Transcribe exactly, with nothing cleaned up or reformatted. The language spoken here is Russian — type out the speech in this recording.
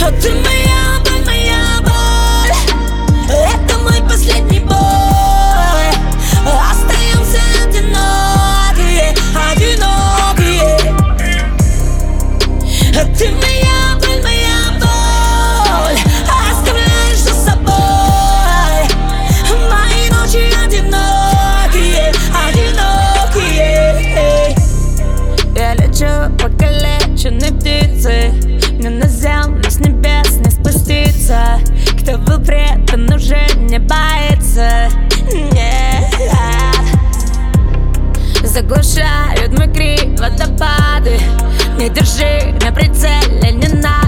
Ты моя боль, моя боль, это мой последний бой. Остаемся одинокие, одинокие. Ты моя боль, моя боль, оставляешь за собой мои ночи одинокие, одинокие. Я лечу покалеченной птицей, мне на землю с небес не спуститься. Кто был предан, уже не боится. Нет. Заглушают мой крик водопады. Не держи на прицеле, не надо.